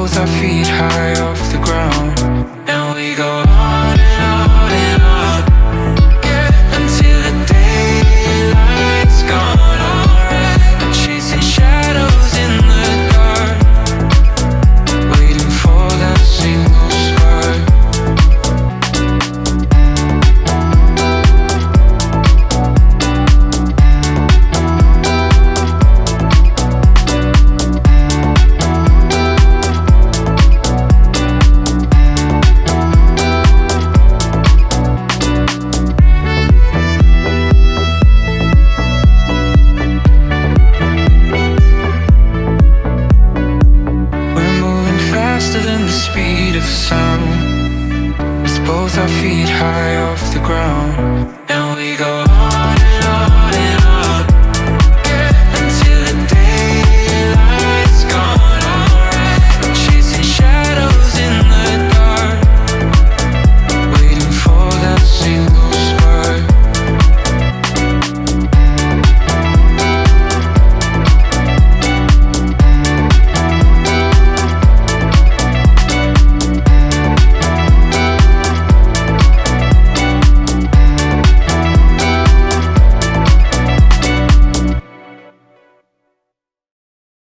both our feet high off the ground, and we go on and on and on, yeah, until the daylight's gone. Alright, chasing shadows in the dark, waiting for that single spark. Speed of sound, with both our feet high off the ground, and we go